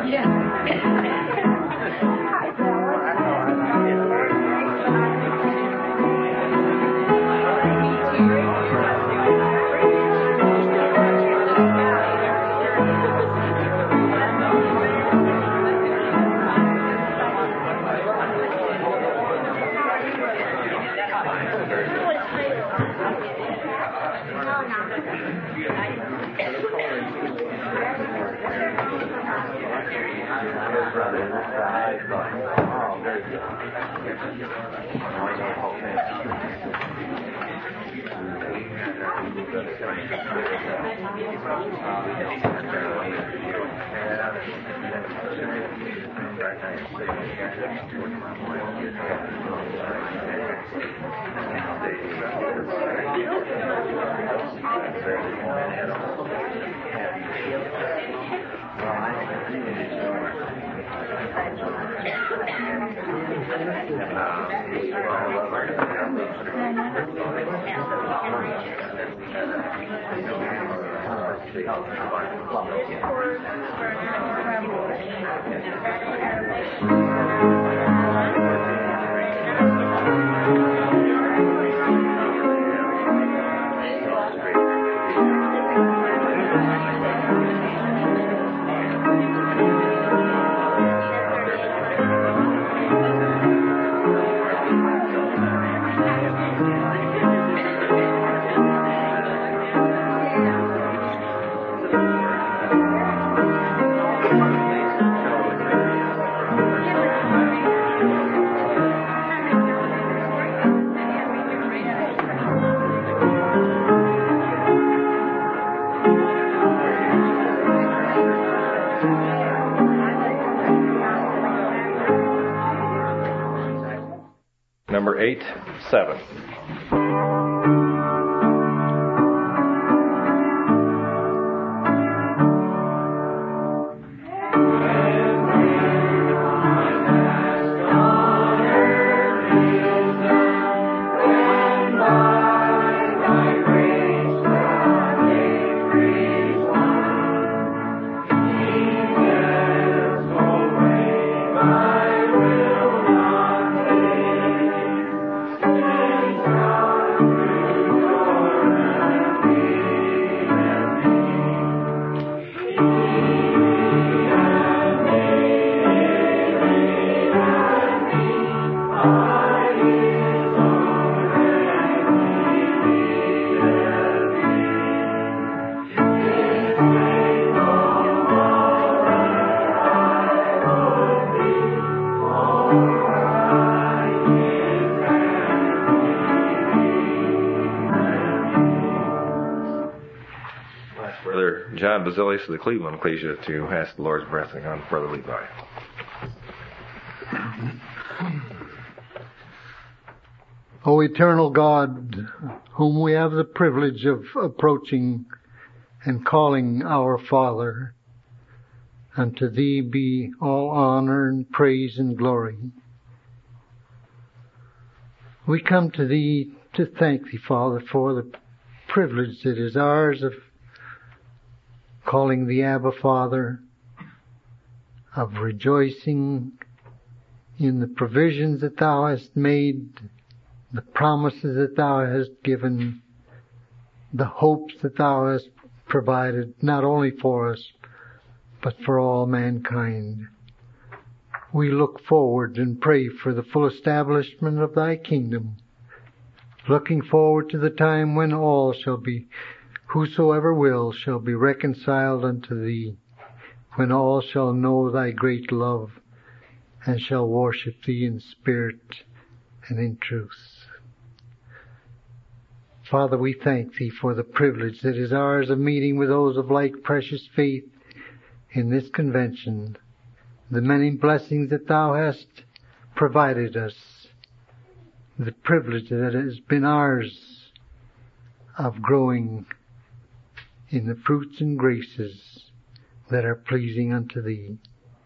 Number 8-7. John Basilius of the Cleveland Ecclesia to ask the Lord's blessing on Brother Levi. O eternal God, whom we have the privilege of approaching and calling our Father, unto Thee be all honor and praise and glory. We come to Thee to thank Thee, Father, for the privilege that is ours of calling Thee Abba, Father, of rejoicing in the provisions that Thou hast made, the promises that Thou hast given, the hopes that Thou hast provided, not only for us, but for all mankind. We look forward and pray for the full establishment of Thy kingdom, looking forward to the time when all shall be, whosoever will, shall be reconciled unto Thee, when all shall know Thy great love, and shall worship Thee in spirit and in truth. Father, we thank Thee for the privilege that is ours of meeting with those of like precious faith in this convention, the many blessings that Thou hast provided us, the privilege that has been ours of growing in the fruits and graces that are pleasing unto Thee.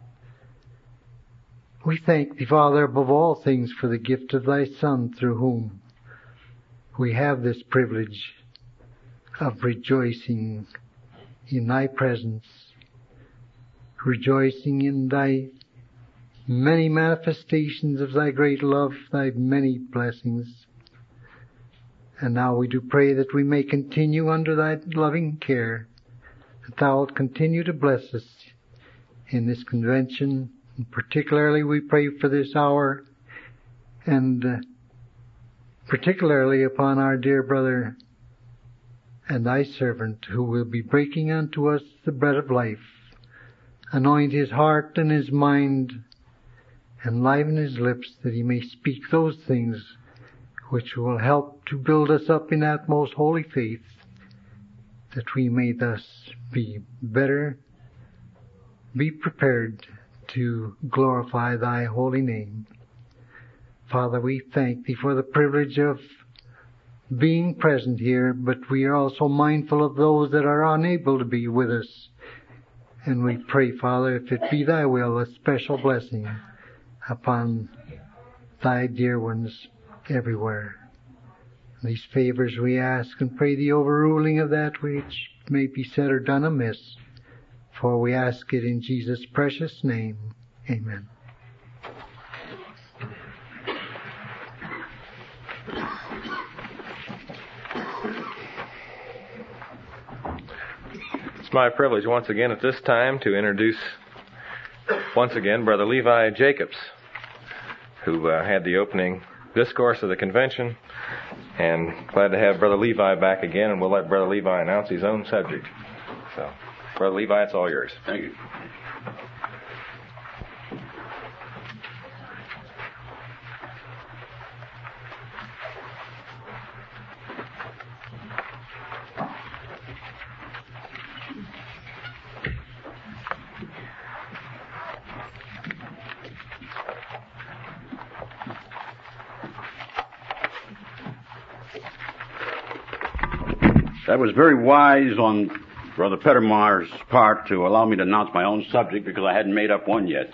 We thank Thee, Father, above all things for the gift of Thy Son, through whom we have this privilege of rejoicing in Thy presence, rejoicing in thy many manifestations of thy great love, thy many blessings. And now we do pray that we may continue under thy loving care, that thou wilt continue to bless us in this convention. And particularly we pray for this hour, and particularly upon our dear brother and thy servant, who will be breaking unto us the bread of life. Anoint his heart and his mind, enliven his lips, that he may speak those things which will help to build us up in that most holy faith, that we may thus be better, be prepared to glorify thy holy name. Father, we thank thee for the privilege of being present here, but we are also mindful of those that are unable to be with us. And we pray, Father, if it be thy will, a special blessing upon thy dear ones everywhere. These favors we ask and pray the overruling of that which may be said or done amiss. For we ask it in Jesus' precious name. Amen. It's my privilege once again at this time to introduce once again Brother Levi Jacobs, who had the opening discourse of the convention, and glad to have Brother Levi back again, and we'll let Brother Levi announce his own subject. So, Brother Levi, it's all yours. Thank you. That was very wise on Brother Pettermar's part to allow me to announce my own subject, because I hadn't made up one yet.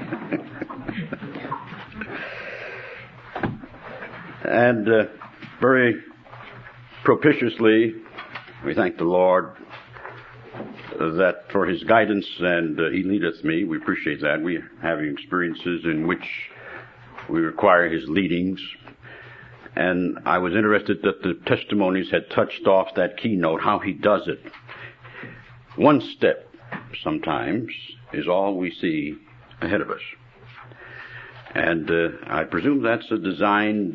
And very propitiously, we thank the Lord that for his guidance, and he leadeth me. We appreciate that. We are having experiences in which we require his leadings. And I was interested that the testimonies had touched off that keynote, how he does it. One step, sometimes, is all we see ahead of us. And I presume that's a designed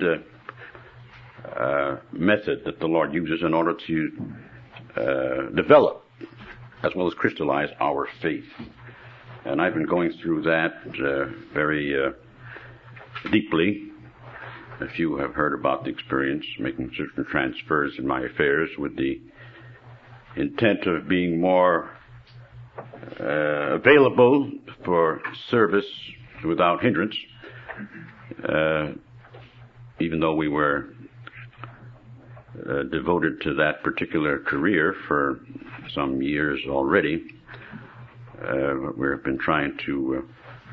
method that the Lord uses in order to develop, as well as crystallize, our faith. And I've been going through that very deeply. A few have heard about the experience, making certain transfers in my affairs with the intent of being more available for service without hindrance, even though we were devoted to that particular career for some years already. We've been trying to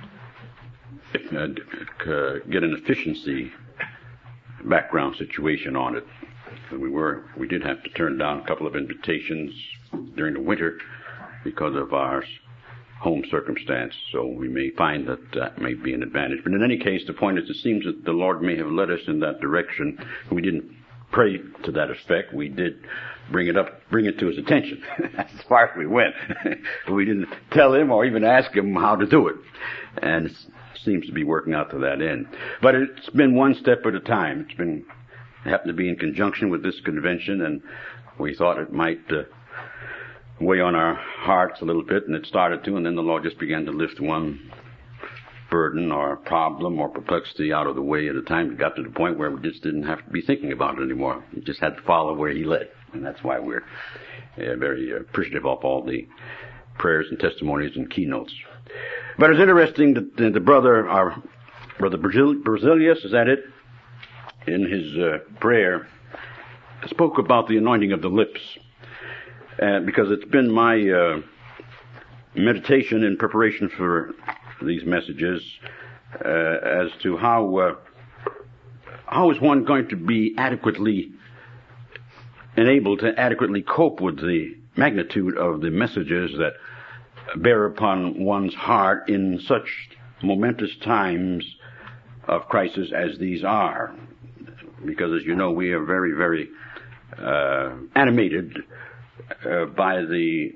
get an efficiency background situation on it. We did have to turn down a couple of invitations during the winter because of our home circumstance, so we may find that that may be an advantage. But in any case, the point is, it seems that the Lord may have led us in that direction. We didn't pray to that effect. We did bring it to his attention as far as we went. We didn't tell him or even ask him how to do it. And it seems to be working out to that end. But it's been one step at a time. It happened to be in conjunction with this convention, and we thought it might weigh on our hearts a little bit, and it started to, and then the Lord just began to lift one burden or problem or perplexity out of the way at a time. It got to the point where we just didn't have to be thinking about it anymore. We just had to follow where he led. And that's why we're very appreciative of all the prayers and testimonies and keynotes. But it's interesting that our brother Berzelius, is that it? In his prayer, spoke about the anointing of the lips. Because it's been my meditation in preparation for these messages as to how is one going to be adequately enabled to adequately cope with the magnitude of the messages that bear upon one's heart in such momentous times of crisis as these are. Because, as you know, we are very, very animated by the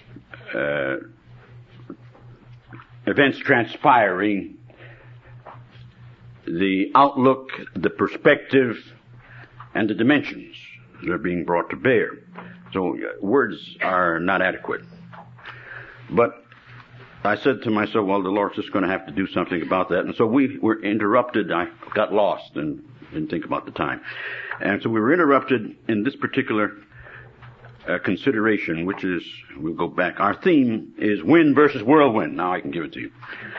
events transpiring, the outlook, the perspective, and the dimensions that are being brought to bear. So words are not adequate. But I said to myself, well, the Lord's just going to have to do something about that. And so we were interrupted. I got lost and didn't think about the time. And so we were interrupted in this particular consideration, which is, we'll go back. Our theme is wind versus whirlwind. Now I can give it to you.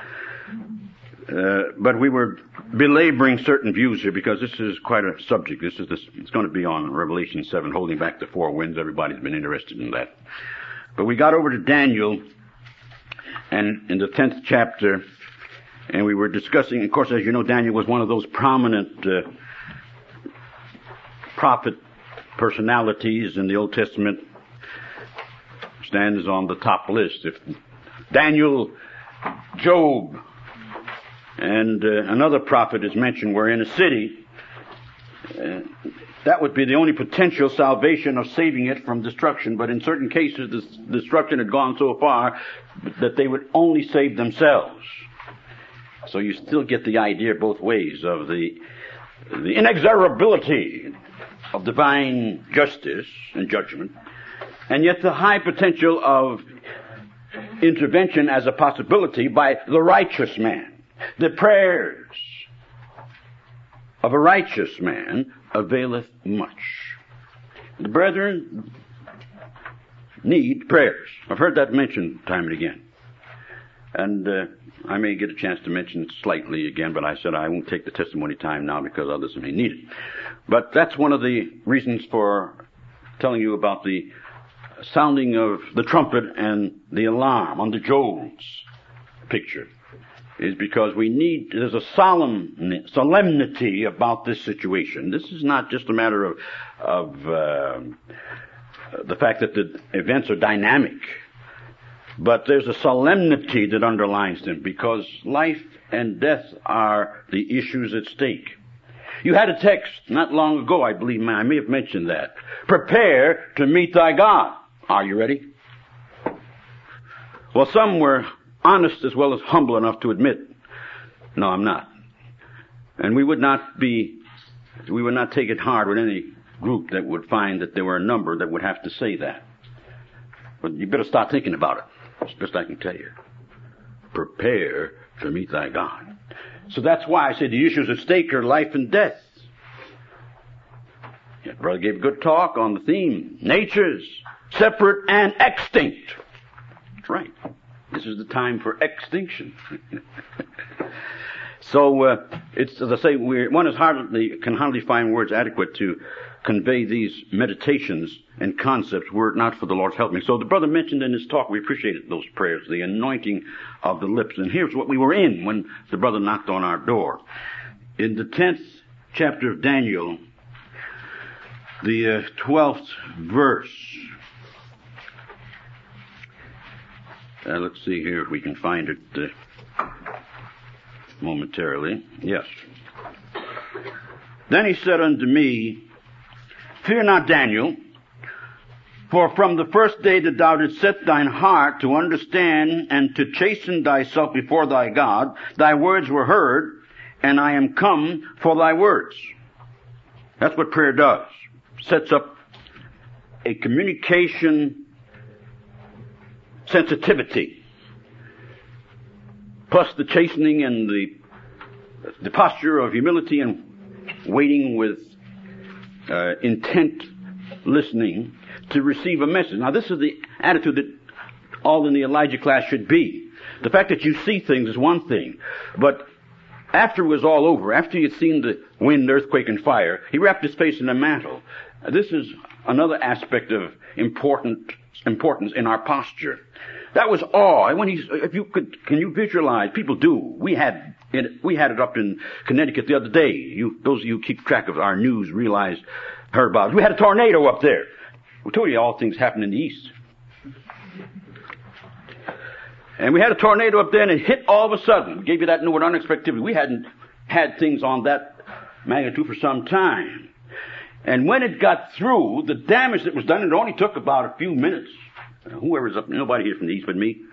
But we were belaboring certain views here because this is quite a subject. It's going to be on Revelation 7, holding back the four winds. Everybody's been interested in that. But we got over to Daniel, and in the 10th chapter, and we were discussing, of course, as you know, Daniel was one of those prominent prophet personalities in the Old Testament. Stands on the top list. If Daniel, Job, and another prophet is mentioned were in a city, that would be the only potential salvation of saving it from destruction. But in certain cases, the destruction had gone so far that they would only save themselves. So you still get the idea both ways of the inexorability of divine justice and judgment, and yet the high potential of intervention as a possibility by the righteous man. The prayers of a righteous man availeth much. The brethren need prayers. I've heard that mentioned time and again. And I may get a chance to mention it slightly again, but I said I won't take the testimony time now because others may need it. But that's one of the reasons for telling you about the sounding of the trumpet and the alarm on the Jones picture, is because there's a solemnity about this situation. This is not just a matter of the fact that the events are dynamic, but there's a solemnity that underlines them, because life and death are the issues at stake. You had a text not long ago, I believe, I may have mentioned that. Prepare to meet thy God. Are you ready? Well, some were honest as well as humble enough to admit, no, I'm not. And we would not take it hard with any group that would find that there were a number that would have to say that. But you better start thinking about it. That's the best I can tell you. Prepare to meet thy God. So that's why I say the issues at stake are life and death. Yeah, brother gave a good talk on the theme. Nature's separate and extinct. That's right. This is the time for extinction. So it's, as I say, one can hardly find words adequate to convey these meditations and concepts were it not for the Lord's help me. So the brother mentioned in his talk, we appreciated those prayers, the anointing of the lips. And here's what we were in when the brother knocked on our door. In the 10th chapter of Daniel, the 12th verse. Let's see here if we can find it momentarily. Yes. Then he said unto me, Fear not, Daniel, for from the first day that thou didst set thine heart to understand and to chasten thyself before thy God, thy words were heard, and I am come for thy words. That's what prayer does. Sets up a communication sensitivity, plus the chastening and the posture of humility and waiting with intent listening to receive a message. Now this is the attitude that all in the Elijah class should be. The fact that you see things is one thing, but after it was all over, after he had seen the wind, earthquake, and fire, he wrapped his face in a mantle. This is another aspect of importance in our posture. That was awe. Can you visualize? People do. We had it up in Connecticut the other day. Those of you who keep track of our news heard about it. We had a tornado up there. We told you all things happen in the east. And we had a tornado up there, and it hit all of a sudden. Gave you that word unexpectedly. We hadn't had things on that magnitude for some time. And when it got through, the damage that was done, it only took about a few minutes. Whoever's up, nobody here from the east but me.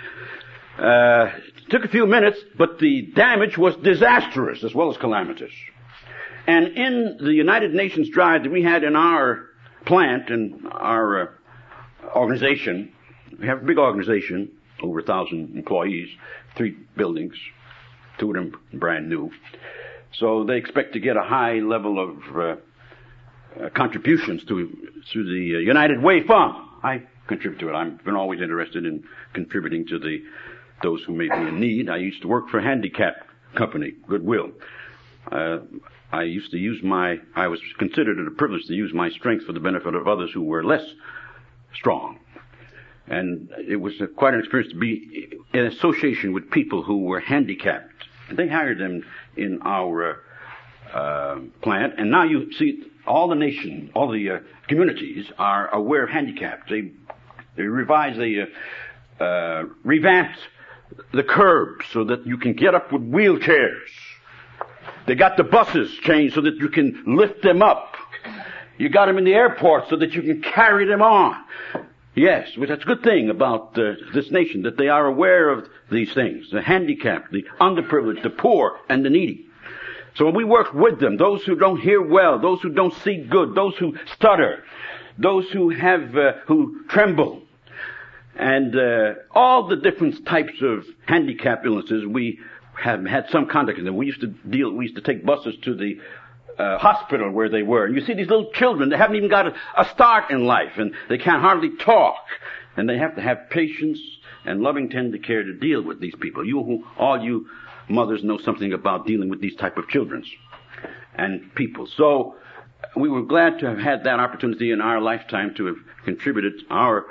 It took a few minutes, but the damage was disastrous as well as calamitous. And in the United Nations drive that we had in our plant and our organization, we have a big organization, over 1,000 employees, 3 buildings, 2 of them brand new. So they expect to get a high level of contributions through the United Way Fund. I contribute to it. I've been always interested in contributing to those who may be in need. I used to work for a handicap company, Goodwill. I used to I was considered it a privilege to use my strength for the benefit of others who were less strong. And it was quite an experience to be in association with people who were handicapped. And they hired them in our plant. And now you see all the nation, all the communities are aware of handicaps. They revised, revamped the curbs so that you can get up with wheelchairs. They got the buses changed so that you can lift them up. You got them in the airport so that you can carry them on. Yes, well, that's a good thing about this nation, that they are aware of these things, the handicapped, the underprivileged, the poor, and the needy. So when we work with them, those who don't hear well, those who don't see good, those who stutter, those who who tremble, and all the different types of handicap illnesses, we have had some contact with them. We used to take buses to the hospital where they were. And you see these little children, they haven't even got a start in life, and they can't hardly talk. And they have to have patience and loving tender care to deal with these people. All you mothers know something about dealing with these type of children and people. So we were glad to have had that opportunity in our lifetime to have contributed our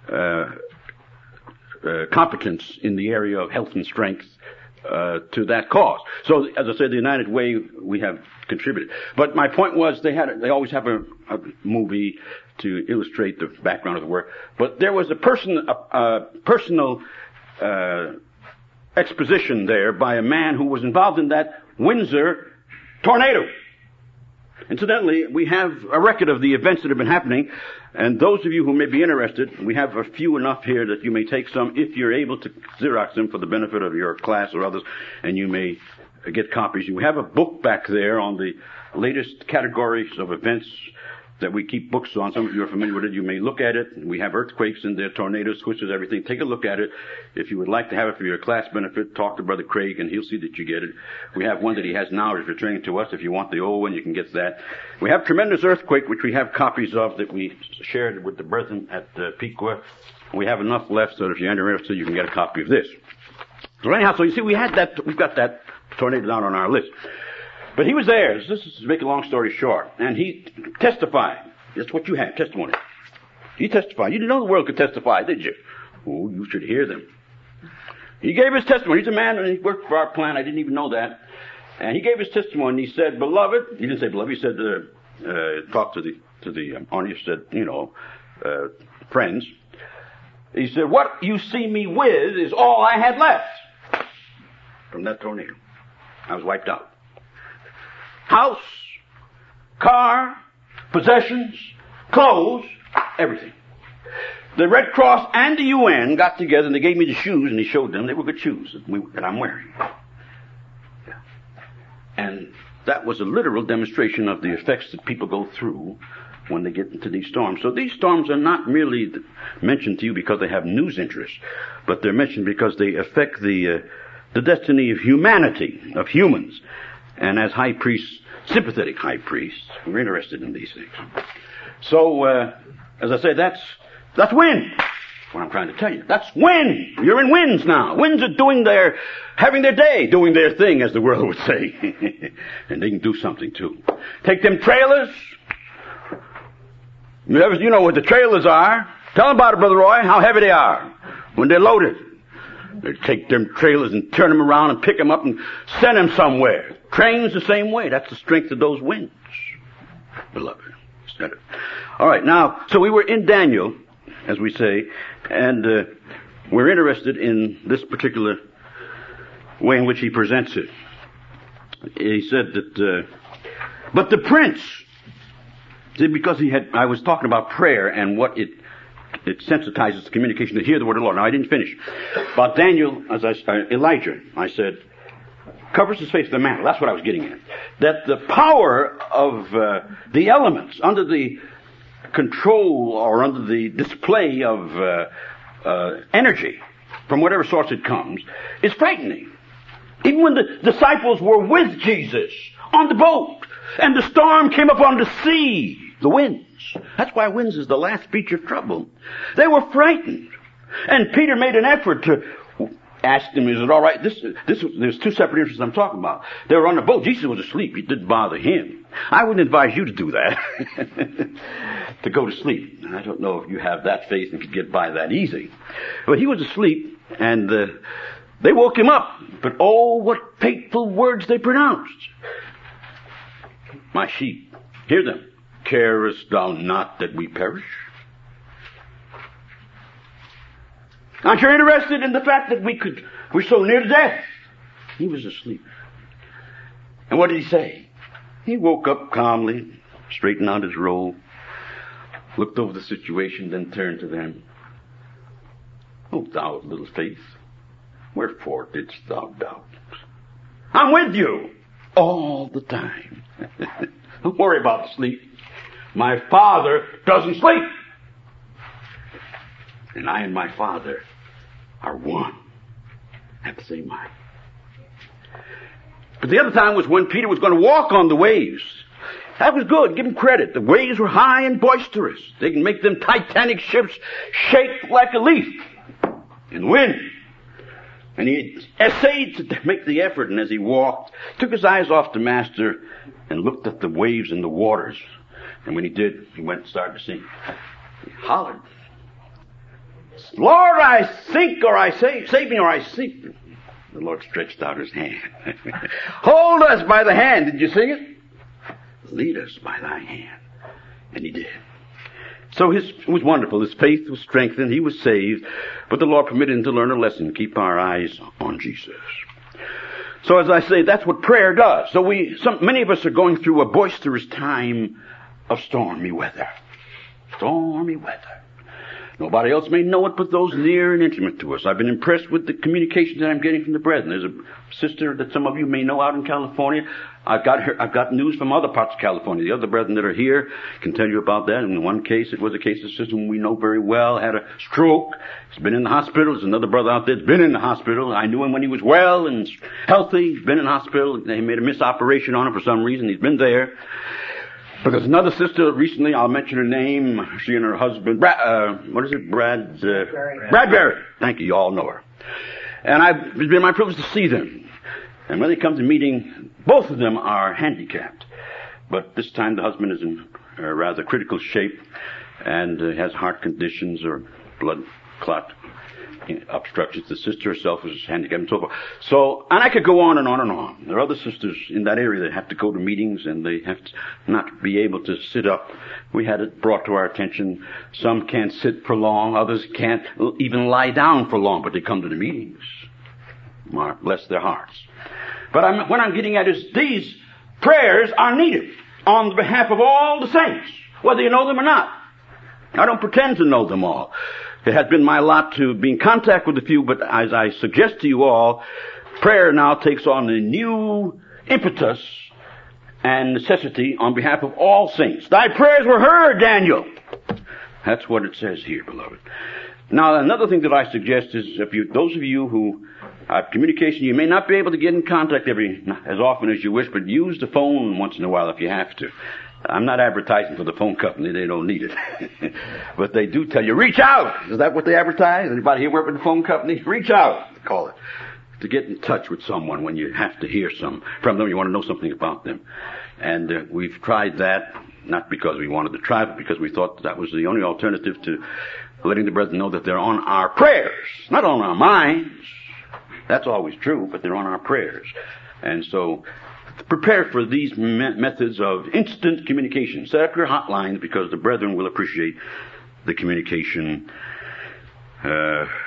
competence in the area of health and strength to that cause. So, as I said, the United Way, we have contributed. But my point was, they always have a movie to illustrate the background of the work. But there was a personal exposition there by a man who was involved in that Windsor tornado. Incidentally, we have a record of the events that have been happening, and those of you who may be interested, we have a few enough here that you may take some if you're able to Xerox them for the benefit of your class or others, and you may get copies. You have a book back there on the latest categories of events that we keep books on. Some of you are familiar with it. You may look at it. We have earthquakes in there, tornadoes, twists, everything. Take a look at it. If you would like to have it for your class benefit, talk to Brother Craig, and he'll see that you get it. We have one that he has now is returning to us. If you want the old one, you can get that. We have Tremendous Earthquake, which we have copies of that we shared with the brethren at Piqua. We have enough left, so if you're interested, you can get a copy of this. So anyhow, so you see, we've got that tornado down on our list. But he was there. This is to make a long story short. And he testified. That's what you have, testimony. He testified. You didn't know the world could testify, did you? Oh, you should hear them. He gave his testimony. He's a man, and he worked for our plant. I didn't even know that. And he gave his testimony, and he said, beloved, he didn't say beloved, he said, talked to the audience, said, friends. He said, what you see me with is all I had left from that tornado. I was wiped out. House, car, possessions, clothes, everything. The Red Cross and the UN got together and they gave me the shoes, and he showed them. They were good shoes that I'm wearing. Yeah. And that was a literal demonstration of the effects that people go through when they get into these storms. So these storms are not merely mentioned to you because they have news interest, but they're mentioned because they affect the destiny of humanity, of humans. And as high priests, sympathetic high priests, we're interested in these things. So, as I say, that's wind. What I'm trying to tell you. That's wind. You're in winds now. Winds are having their day, doing their thing, as the world would say. And they can do something too. Take them trailers. You know what the trailers are. Tell them about it, Brother Roy, how heavy they are when they're loaded. They take them trailers and turn them around and pick them up and send them somewhere. Trains the same way. That's the strength of those winds, beloved. All right, now, so we were in Daniel, as we say, and we're interested in this particular way in which he presents it. He said that, but the prince, see, because I was talking about prayer and what it sensitizes the communication to hear the word of the Lord. Now, I didn't finish. About Daniel, Elijah, I said, covers his face with a mantle. That's what I was getting at. That the power of the elements under the control or under the display of energy, from whatever source it comes, is frightening. Even when the disciples were with Jesus on the boat, and the storm came upon the sea, the winds. That's why winds is the last feature of trouble. They were frightened. And Peter made an effort to ask them, is it all right? There's two separate interests I'm talking about. They were on the boat. Jesus was asleep. It didn't bother him. I wouldn't advise you to do that. To go to sleep. I don't know if you have that faith and could get by that easy. But he was asleep, and they woke him up. But oh, what fateful words they pronounced. My sheep, hear them. Carest thou not that we perish? Aren't you interested in the fact that we're so near to death? He was asleep. And what did he say? He woke up calmly, straightened out his robe, looked over the situation, then turned to them. O thou of little faith, wherefore didst thou doubt? I'm with you all the time. Don't worry about the sleep. My Father doesn't sleep. And I and my Father are one. Have the same mind. But the other time was when Peter was going to walk on the waves. That was good. Give him credit. The waves were high and boisterous. They can make them Titanic ships shake like a leaf in the wind. And he essayed to make the effort, and as he walked, took his eyes off the master and looked at the waves and the waters. And when he did, he went and started to sing. He hollered, Lord, I sink, or I save me, or I sink. The Lord stretched out his hand. Hold us by the hand. Did you sing it? Lead us by thy hand. And he did. So it was wonderful. His faith was strengthened. He was saved. But the Lord permitted him to learn a lesson. Keep our eyes on Jesus. So as I say, that's what prayer does. So many of us are going through a boisterous time of stormy weather. Stormy weather. Nobody else may know it but those near and intimate to us. I've been impressed with the communications that I'm getting from the brethren. There's a sister that some of you may know out in California. I've got news from other parts of California. The other brethren that are here can tell you about that. In one case, it was a case of a sister whom we know very well, had a stroke. He's been in the hospital. There's another brother out there that's been in the hospital. I knew him when he was well and healthy. He's been in the hospital. They made a misoperation on him for some reason. He's been there. But there's another sister recently, I'll mention her name, she and her husband, Bradbury. Thank you, you all know her. And it's been my privilege to see them. And when they come to meeting, both of them are handicapped. But this time the husband is in a rather critical shape and has heart conditions or blood clot obstructions. The sister herself is handicapped and so forth. So, and I could go on and on and on. There are other sisters in that area that have to go to meetings and they have to not be able to sit up. We had it brought to our attention. Some can't sit for long. Others can't even lie down for long, but they come to the meetings. Bless their hearts. But what I'm getting at is these prayers are needed on behalf of all the saints, whether you know them or not. I don't pretend to know them all. It has been my lot to be in contact with a few, but as I suggest to you all, prayer now takes on a new impetus and necessity on behalf of all saints. Thy prayers were heard, Daniel. That's what it says here, beloved. Now, another thing that I suggest is those of you who have communication, you may not be able to get in contact as often as you wish, but use the phone once in a while if you have to. I'm not advertising for the phone company. They don't need it. But they do tell you, reach out. Is that what they advertise? Anybody here work with the phone company? Reach out, they call it. To get in touch with someone when you have to hear from them. You want to know something about them. And we've tried that, not because we wanted to try, but because we thought that was the only alternative to letting the brethren know that they're on our prayers. Not on our minds. That's always true, but they're on our prayers. And so prepare for these methods of instant communication. Set up your hotlines because the brethren will appreciate the communication. Remind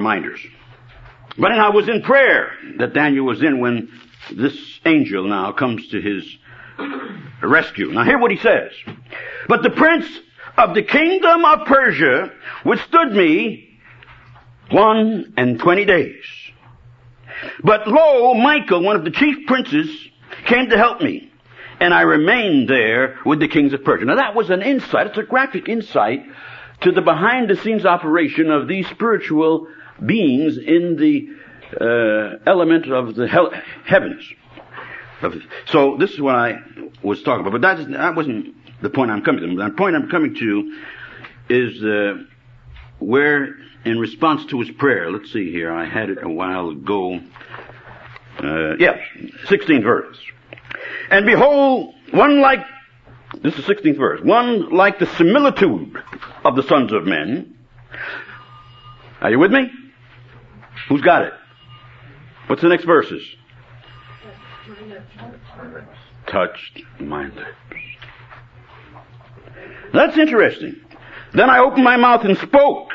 reminders. But I was in prayer that Daniel was in when this angel now comes to his rescue. Now hear what he says. But the prince of the kingdom of Persia withstood me 21 days. But lo, Michael, one of the chief princes, came to help me, and I remained there with the kings of Persia. Now that was an insight, it's a graphic insight to the behind-the-scenes operation of these spiritual beings in the element of the heavens. So this is what I was talking about, but that wasn't the point I'm coming to. The point I'm coming to is where, in response to his prayer, let's see here, I had it a while ago. 16th verse. And behold, this is 16th verse, one like the similitude of the sons of men. Are you with me? Who's got it? What's the next verses? Touched my lips. That's interesting. Then I opened my mouth and spoke,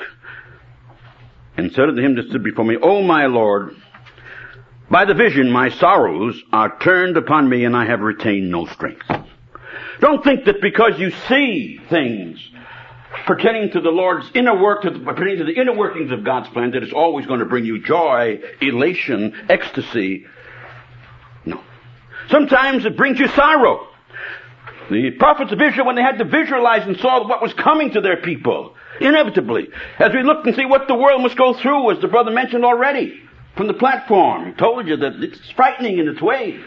and said unto him that stood before me, O my Lord, by the vision my sorrows are turned upon me, and I have retained no strength. Don't think that because you see things pertaining to the Lord's inner work, pertaining to the inner workings of God's plan, that it's always going to bring you joy, elation, ecstasy. No. Sometimes it brings you sorrow. The prophets of Israel, when they had to visualize and saw what was coming to their people, inevitably, as we looked and see what the world must go through, as the brother mentioned already, from the platform, told you that it's frightening in its way.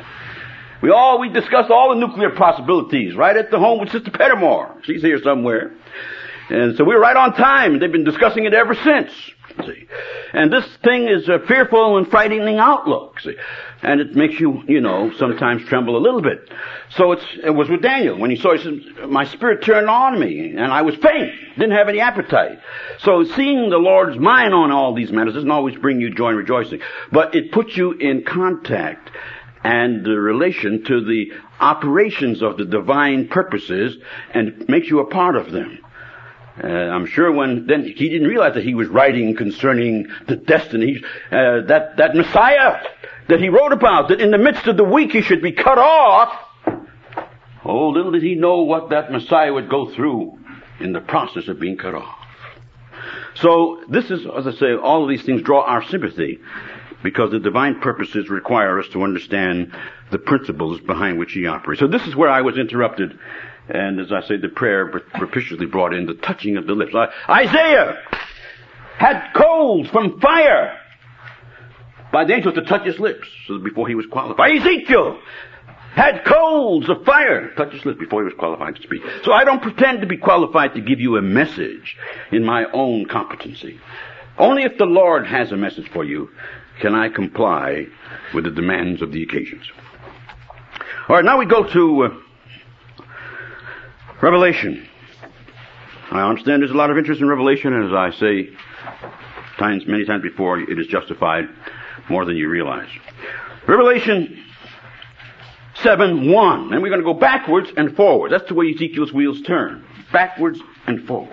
We discussed all the nuclear possibilities right at the home with Sister Pettimore. She's here somewhere. And so we were right on time. They've been discussing it ever since. See. And this thing is a fearful and frightening outlook. See. And it makes you, sometimes tremble a little bit. So it was with Daniel. When he saw, he said, my spirit turned on me, and I was faint. Didn't have any appetite. So seeing the Lord's mind on all these matters doesn't always bring you joy and rejoicing. But it puts you in contact and the relation to the operations of the divine purposes, and makes you a part of them. I'm sure then he didn't realize that he was writing concerning the destiny, that Messiah that he wrote about, that in the midst of the week he should be cut off. Oh, little did he know what that Messiah would go through in the process of being cut off. So this is, as I say, all of these things draw our sympathy, because the divine purposes require us to understand the principles behind which he operates. So this is where I was interrupted. And as I say, the prayer propitiously brought in the touching of the lips. Isaiah had coals from fire by the angels to touch his lips before he was qualified. Ezekiel had coals of fire to touch his lips before he was qualified to speak. So I don't pretend to be qualified to give you a message in my own competency. Only if the Lord has a message for you can I comply with the demands of the occasions. All right, now we go to Revelation. I understand there's a lot of interest in Revelation, and as I say many times before, it is justified more than you realize. Revelation 7:1, and we're going to go backwards and forwards. That's the way Ezekiel's wheels turn, backwards and forwards.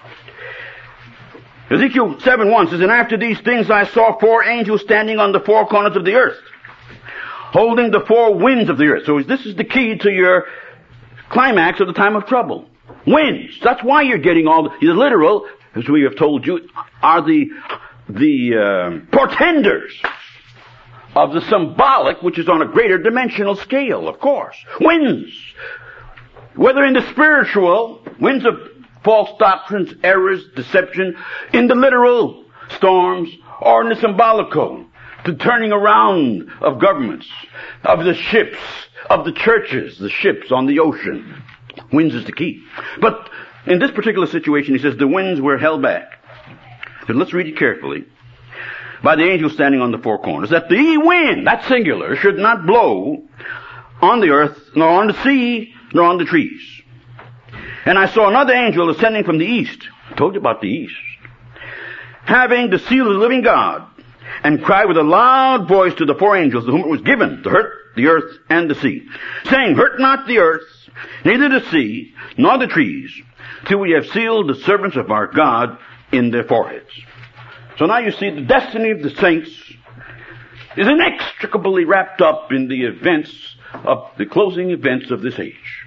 Ezekiel 7:1 says, and after these things I saw 4 angels standing on the 4 corners of the earth, holding the 4 winds of the earth. So this is the key to your climax of the time of trouble. Winds. That's why you're getting all the literal, as we have told you, are the portenders of the symbolic, which is on a greater dimensional scale, of course. Winds. Whether in the spiritual, winds of false doctrines, errors, deception, in the literal storms, or in the symbolical, the turning around of governments, of the ships, of the churches, the ships on the ocean. Winds is the key. But in this particular situation, he says the winds were held back. So let's read it carefully. By the angel standing on the 4 corners, that the wind, that's singular, should not blow on the earth, nor on the sea, nor on the trees. And I saw another angel ascending from the east. I told you about the east. Having the seal of the living God, and cried with a loud voice to the 4 angels to whom it was given to hurt the earth and the sea, saying, hurt not the earth, neither the sea, nor the trees, till we have sealed the servants of our God in their foreheads. So now you see the destiny of the saints is inextricably wrapped up in the events of the closing events of this age.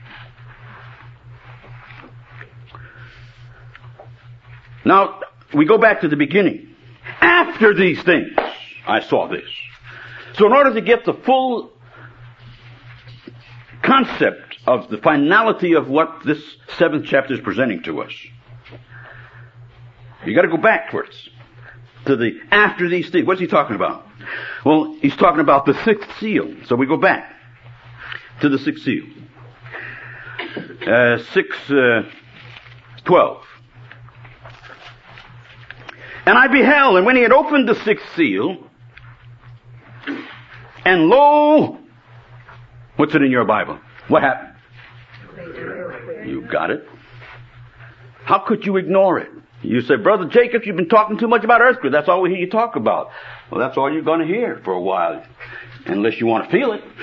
Now, we go back to the beginning. After these things, I saw this. So in order to get the full concept of the finality of what this 7th chapter is presenting to us, you got to go backwards to the after these things. What's he talking about? Well, he's talking about the 6th seal. So we go back to the 6th seal. 6:12. And I beheld, and when he had opened the 6th seal, and lo, what's it in your Bible? What happened? You got it. How could you ignore it? You say, Brother Jacob, you've been talking too much about earthquake. That's all we hear you talk about. Well, that's all you're going to hear for a while, unless you want to feel it.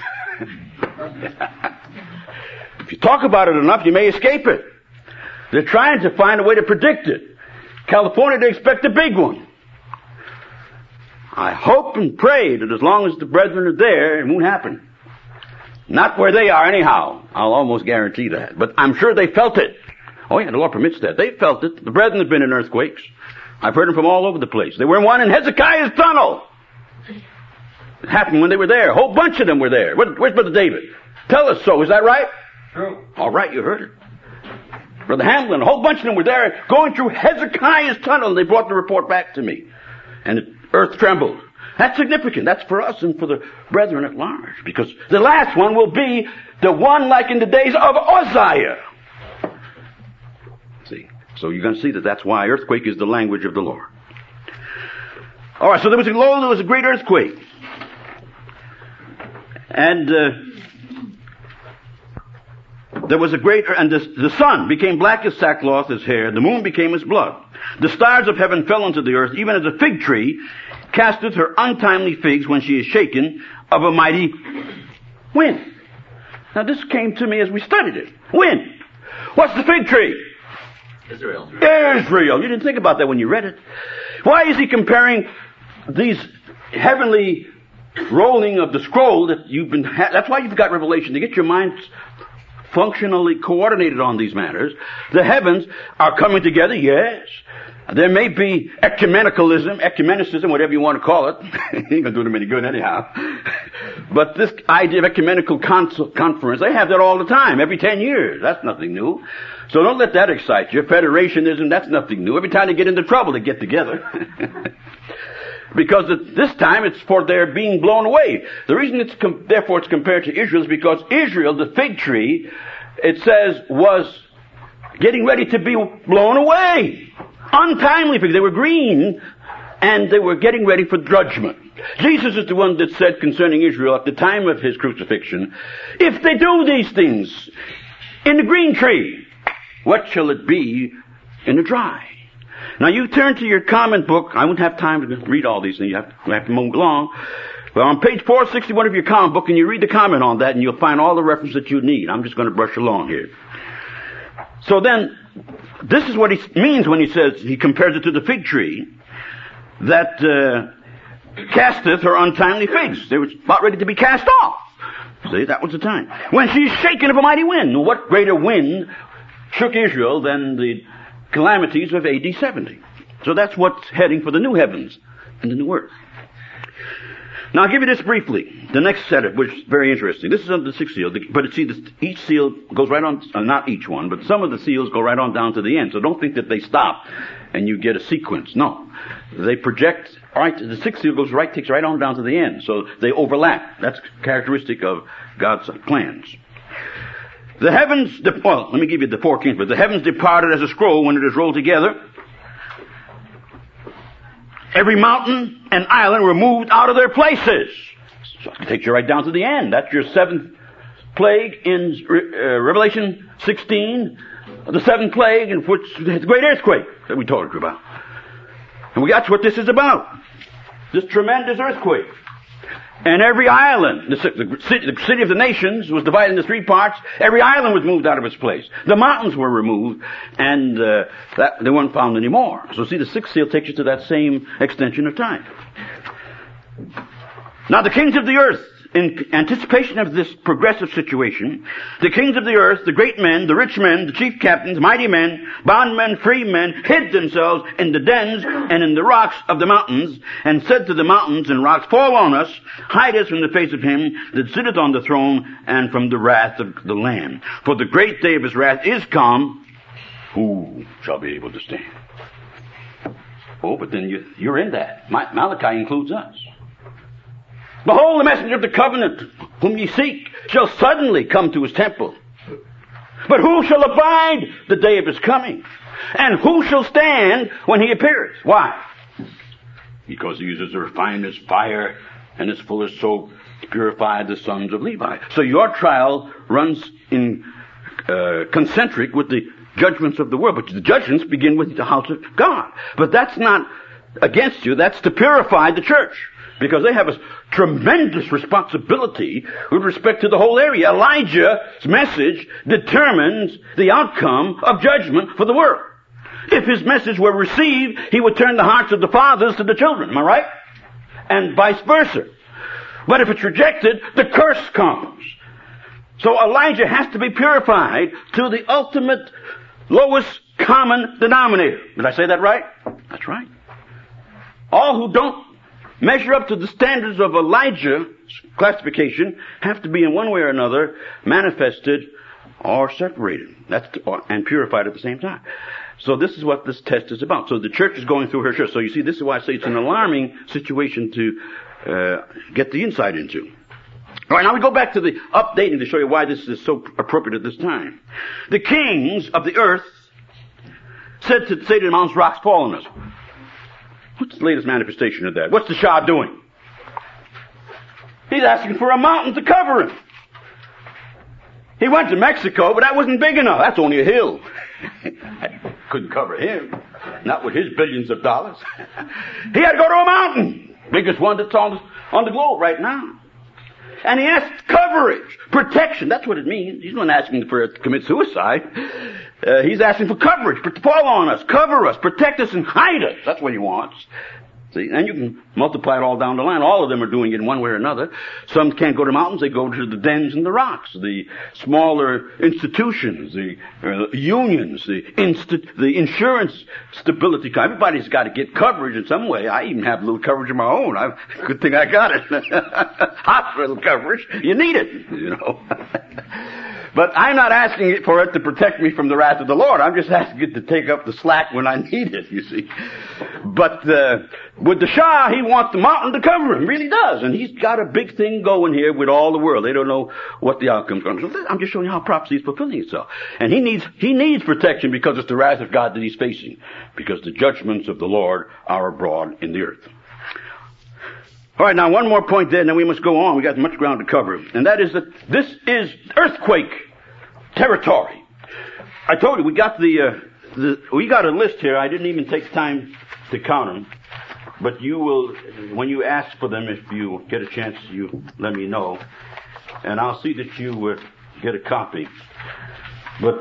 If you talk about it enough, you may escape it. They're trying to find a way to predict it. California, they expect a big one. I hope and pray that as long as the brethren are there, it won't happen. Not where they are anyhow. I'll almost guarantee that. But I'm sure they felt it. Oh yeah, the Lord permits that. They felt it. The brethren have been in earthquakes. I've heard them from all over the place. They were in one in Hezekiah's tunnel. It happened when they were there. A whole bunch of them were there. Where's Brother David? Tell us so. Is that right? True. All right, you heard it. Brother Hamlin, a whole bunch of them were there going through Hezekiah's tunnel, and they brought the report back to me. And the earth trembled. That's significant. That's for us and for the brethren at large. Because the last one will be the one like in the days of Uzziah. See? So you're going to see that that's why earthquake is the language of the Lord. All right, so there was a great earthquake. And there was a great, and the sun became black as sackcloth, as hair. The moon became as blood. The stars of heaven fell into the earth, even as a fig tree casteth her untimely figs when she is shaken of a mighty wind. Now this came to me as we studied it. Wind. What's the fig tree? Israel. Israel. You didn't think about that when you read it. Why is he comparing these heavenly rolling of the scroll that you've been... That's why you've got Revelation, to get your mind functionally coordinated on these matters. The heavens are coming together, yes. There may be ecumenicism, whatever you want to call it. Ain't gonna do them any good anyhow. But this idea of ecumenical conference, they have that all the time, every 10 years. That's nothing new. So don't let that excite you. Federationism, that's nothing new. Every time they get into trouble, they get together. Because this time it's for their being blown away. The reason therefore it's compared to Israel is because Israel, the fig tree, it says, was getting ready to be blown away. Untimely figs. They were green, and they were getting ready for judgment. Jesus is the one that said concerning Israel at the time of his crucifixion, if they do these things in the green tree, what shall it be in the dry? Now you turn to your comment book. I won't have time to read all these things. You have to move along. But on page 461 of your comment book, and you read the comment on that, and you'll find all the reference that you need. I'm just going to brush along here. So then, this is what he means when he says, he compares it to the fig tree that casteth her untimely figs. They were about ready to be cast off. See, that was the time. When she's shaken of a mighty wind. What greater wind shook Israel than the calamities of AD 70? So that's what's heading for the new heavens and the new earth. Now I'll give you this briefly. The next setup, which is very interesting. This is under the 6th seal, but each seal goes right on, not each one, but some of the seals go right on down to the end. So don't think that they stop and you get a sequence. No. They project, alright, the 6th seal takes right on down to the end. So they overlap. That's characteristic of God's plans. The heavens, let me give you the 4 kings, but the heavens departed as a scroll when it is rolled together. Every mountain and island were moved out of their places. So it takes you right down to the end. That's your 7th plague in Revelation 16. The 7th plague in which the great earthquake that we told you about. And that's what this is about. This tremendous earthquake. And every island, the city of the nations was divided into 3 parts. Every island was moved out of its place. The mountains were removed, and they weren't found anymore. So see, the 6th seal takes you to that same extension of time. Now the kings of the earth, in anticipation of this progressive situation, the kings of the earth, the great men, the rich men, the chief captains, mighty men, bondmen, free men, hid themselves in the dens and in the rocks of the mountains, and said to the mountains and rocks, fall on us, hide us from the face of him that sitteth on the throne and from the wrath of the Lamb. For the great day of his wrath is come. Who shall be able to stand? Oh, but then you're in that. Malachi includes us. Behold, the messenger of the covenant, whom ye seek, shall suddenly come to his temple. But who shall abide the day of his coming? And who shall stand when he appears? Why? Because he uses the refiner's fire and his fuller's soap to purify the sons of Levi. So your trial runs in concentric with the judgments of the world. But the judgments begin with the house of God. But that's not against you. That's to purify the church. Because they have a tremendous responsibility with respect to the whole area. Elijah's message determines the outcome of judgment for the world. If his message were received, he would turn the hearts of the fathers to the children. Am I right? And vice versa. But if it's rejected, the curse comes. So Elijah has to be purified to the ultimate lowest common denominator. Did I say that right? That's right. All who don't measure up to the standards of Elijah's classification have to be in one way or another manifested or separated. And purified at the same time. So this is what this test is about. So the church is going through her church. So you see, this is why I say it's an alarming situation to get the insight into. All right, now we go back to the updating to show you why this is so appropriate at this time. The kings of the earth say to the mountains, rocks, fall on us. What's the latest manifestation of that? What's the Shah doing? He's asking for a mountain to cover him. He went to Mexico, but that wasn't big enough. That's only a hill. Couldn't cover him. Not with his billions of dollars. He had to go to a mountain. Biggest one that's on the globe right now. And he asked coverage, protection. That's what it means. He's not asking for it to commit suicide. He's asking for coverage, fall on us, cover us, protect us, and hide us. That's what he wants. See, and you can multiply it all down the line. All of them are doing it in one way or another. Some can't go to mountains; they go to the dens and the rocks. The smaller institutions, the unions, the insurance stability. Everybody's got to get coverage in some way. I even have a little coverage of my own. Good thing I got it. Hospital coverage. You need it, you know. But I'm not asking for it to protect me from the wrath of the Lord. I'm just asking it to take up the slack when I need it, you see. But with the Shah, he wants the mountain to cover him. Really does. And he's got a big thing going here with all the world. They don't know what the outcome's going to be. I'm just showing you how prophecy is fulfilling itself. And he needs protection because it's the wrath of God that he's facing. Because the judgments of the Lord are abroad in the earth. All right, now one more point there, and then we must go on. We got much ground to cover. And that is that this is earthquake territory. I told you, we got we got a list here. I didn't even take time to count them. But you will, when you ask for them, if you get a chance, you let me know. And I'll see that you get a copy. But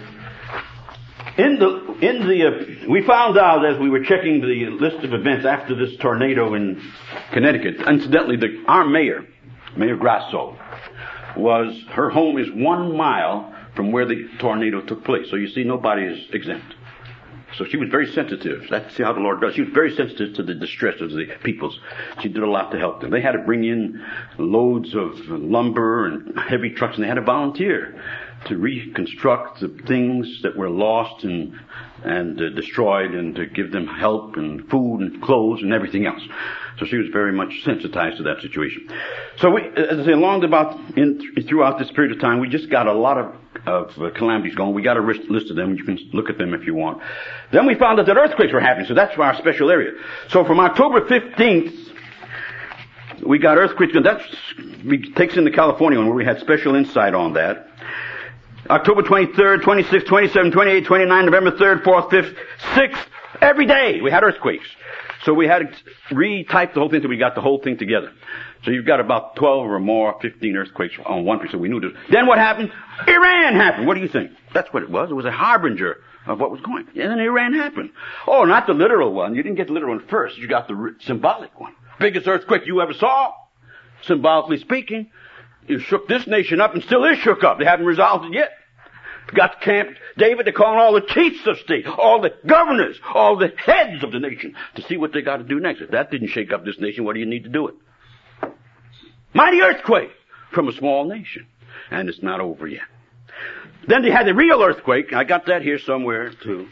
we found out as we were checking the list of events after this tornado in Connecticut. Incidentally, our Mayor Grasso, her home is 1 mile from where the tornado took place. So you see, nobody is exempt. So she was very sensitive. That's how the Lord does. She was very sensitive to the distress of the peoples. She did a lot to help them. They had to bring in loads of lumber and heavy trucks, and they had to volunteer to reconstruct the things that were lost and destroyed, and to give them help and food and clothes and everything else. So she was very much sensitized to that situation. So we, as I say, throughout this period of time, we just got a lot of calamities going. We got a list of them. You can look at them if you want. Then we found out that earthquakes were happening, so that's our special area. So from October 15th, we got earthquakes, and that takes into California, where we had special insight on that. October 23rd, 26th, 27th, 28th, 29th, November 3rd, 4th, 5th, 6th, every day we had earthquakes. So we had to retype the whole thing so we got the whole thing together. So you've got about 12 or more, 15 earthquakes on one piece. So we knew this. Then what happened? Iran happened. What do you think? That's what it was. It was a harbinger of what was going. And then Iran happened. Oh, not the literal one. You didn't get the literal one first. You got the symbolic one. Biggest earthquake you ever saw, symbolically speaking. You shook this nation up and still is shook up. They haven't resolved it yet. Got to Camp David, they're calling all the chiefs of state, all the governors, all the heads of the nation to see what they got to do next. If that didn't shake up this nation, what do you need to do it? Mighty earthquake from a small nation. And it's not over yet. Then they had the real earthquake. I got that here somewhere too.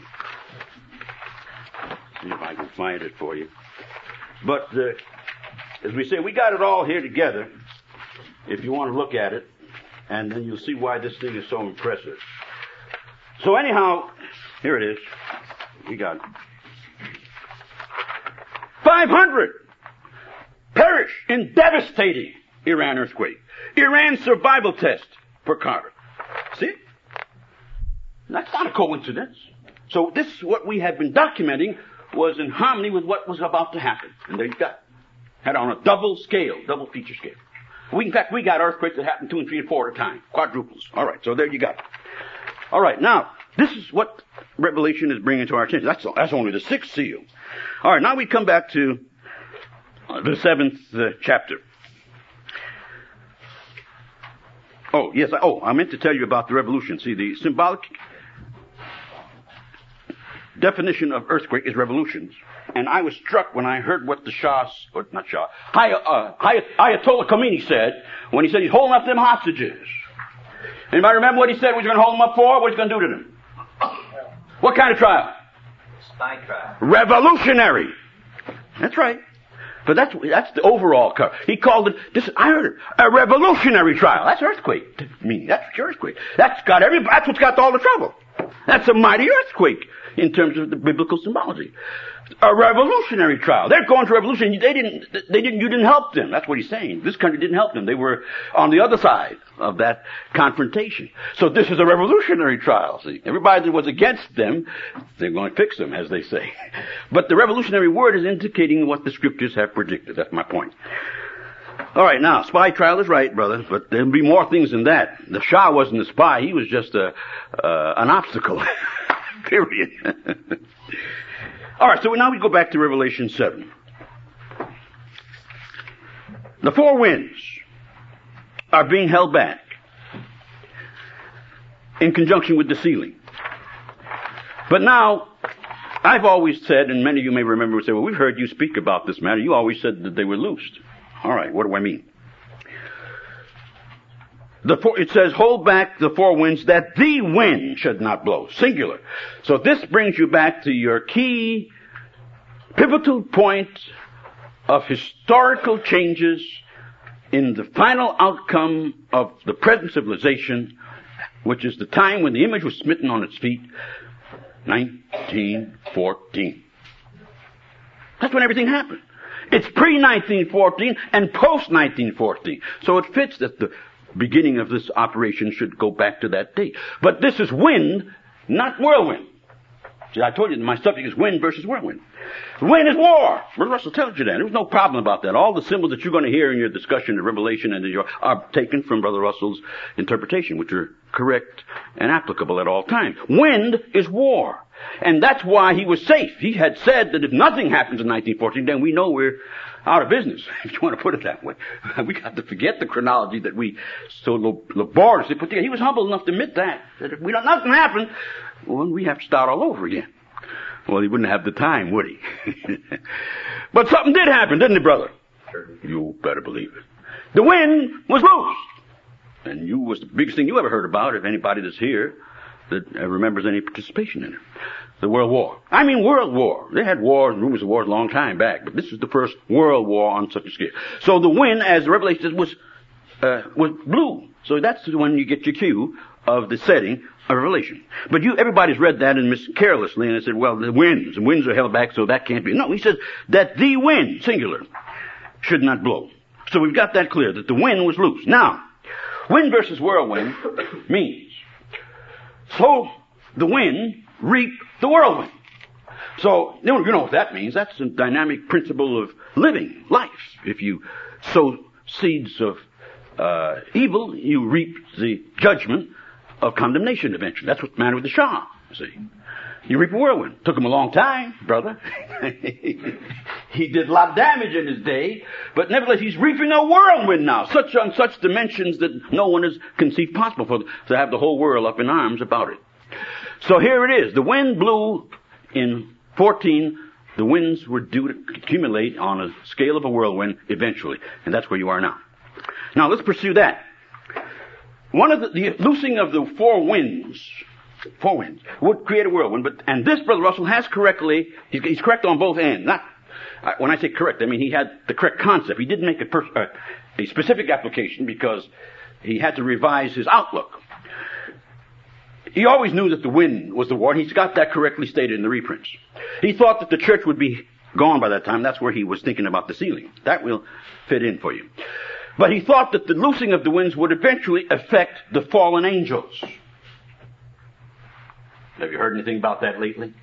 See if I can find it for you. But as we say, we got it all here together. If you want to look at it, and then you'll see why this thing is so impressive. So anyhow, here it is. We got it. 500 perish in devastating Iran earthquake. Iran survival test for Carter. See? That's not a coincidence. So this is what we have been documenting was in harmony with what was about to happen. And there you got it. Had on a double scale, double feature scale. In fact, we got earthquakes that happen 2 and 3 and 4 at a time. Quadruples. All right, so there you got it. All right, now, this is what Revelation is bringing to our attention. That's only the 6th seal. All right, now we come back to the 7th chapter. Oh, yes, I meant to tell you about the revolution. See, the symbolic definition of earthquake is revolutions. And I was struck when I heard what the Ayatollah Khomeini said when he said he's holding up them hostages. Anybody remember what he said? What he's going to hold them up for? What he's going to do to them? What kind of trial? Spy trial. Revolutionary. That's right. But that's the overall cover. He called it, I heard it, a revolutionary trial. That's earthquake to me. That's earthquake. That's what's got all the trouble. That's a mighty earthquake in terms of the biblical symbology. A revolutionary trial. They're going to revolution. You didn't help them. That's what he's saying. This country didn't help them. They were on the other side of that confrontation. So this is a revolutionary trial. See, everybody that was against them, they're going to fix them, as they say. But the revolutionary word is indicating what the scriptures have predicted. That's my point. All right, now, spy trial is right, brother, but there'll be more things than that. The Shah wasn't a spy. He was just an obstacle. Period. All right, so now we go back to Revelation 7. The 4 winds are being held back in conjunction with the sealing. But now, I've always said, and many of you may remember, say, well, we've heard you speak about this matter. You always said that they were loosed. All right, what do I mean? It says, hold back the 4 winds that the wind should not blow. Singular. So this brings you back to your key, pivotal point of historical changes in the final outcome of the present civilization, which is the time when the image was smitten on its feet, 1914. That's when everything happened. It's pre-1914 and post-1914. So it fits that the beginning of this operation should go back to that date. But this is wind, not whirlwind. See, I told you my subject is wind versus whirlwind. Wind is war. Brother Russell tells you that. There was no problem about that. All the symbols that you're going to hear in your discussion of Revelation are taken from Brother Russell's interpretation, which are correct and applicable at all times. Wind is war. And that's why he was safe. He had said that if nothing happens in 1914, then we know we're out of business, if you want to put it that way. We got to forget the chronology that we so laboriously put together. He was humble enough to admit that if nothing happened, well, we have to start all over again. Well, he wouldn't have the time, would he? But something did happen, didn't it, brother? Sure. You better believe it. The wind was loose. And was the biggest thing you ever heard about, if anybody that's here that remembers any participation in it. The World War. I mean World War. They had wars and rumors of wars a long time back, but this was the first World War on such a scale. So the wind, as the Revelation says, was blue. So that's when you get your cue of the setting of Revelation. But everybody's read that and carelessly and they said, well, the winds are held back, so that can't be. No, he says that the wind, singular, should not blow. So we've got that clear, that the wind was loose. Now, wind versus whirlwind means, so the wind reaped the whirlwind. So, you know what that means. That's a dynamic principle of living life. If you sow seeds of evil, you reap the judgment of condemnation eventually. That's what's the matter with the Shah, see. You reap a whirlwind. Took him a long time, brother. He did a lot of damage in his day, but nevertheless he's reaping a whirlwind now, on such dimensions that no one has conceived possible to have the whole world up in arms about it. So here it is. The wind blew in 14. The winds were due to accumulate on a scale of a whirlwind eventually, and that's where you are now. Now let's pursue that. One of the loosing of the four winds would create a whirlwind, and this, Brother Russell, has correctly, he's correct on both ends. When I say correct, I mean he had the correct concept. He didn't make a specific application because he had to revise his outlook. He always knew that the wind was the war, and he's got that correctly stated in the reprints. He thought that the church would be gone by that time. That's where he was thinking about the sealing. That will fit in for you. But he thought that the loosing of the winds would eventually affect the fallen angels. Have you heard anything about that lately?